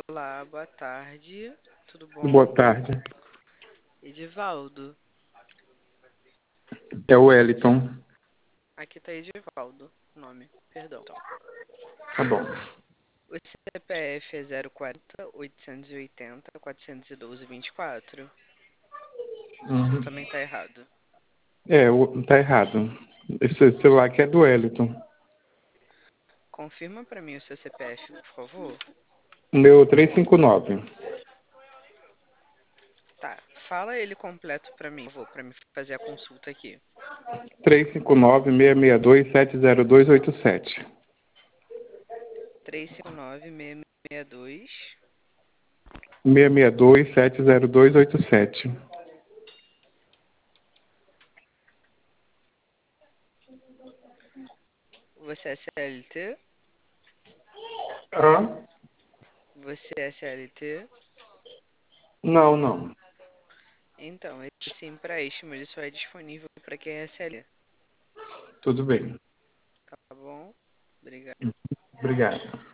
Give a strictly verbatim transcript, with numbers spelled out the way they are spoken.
Olá, boa tarde. Tudo Boa bom? tarde. Edivaldo. É o Wellington. Aqui tá Edivaldo, nome. Perdão. Então, Tá bom. o C P F é zero quarenta, oitocentos e oitenta, quatrocentos e doze, vinte e quatro. Ou Uhum. também tá errado? É, o- tá errado. Esse celular aqui é do Wellington. Confirma pra mim o seu C P F, por favor. Meu trezentos e cinquenta e nove. Tá, fala ele completo pra mim, por favor, pra me fazer a consulta aqui. trezentos e cinquenta e nove, seiscentos e sessenta e dois, sete zero dois oito sete. três cinco nove, seis seis dois. seiscentos e sessenta e dois, sete zero dois oito sete. Você é C L T? Hã? Você é C L T? Não, não. Então, esse empréstimo ele só é disponível pra quem é C L T. Tudo bem. Tá bom? Obrigado. Obrigado.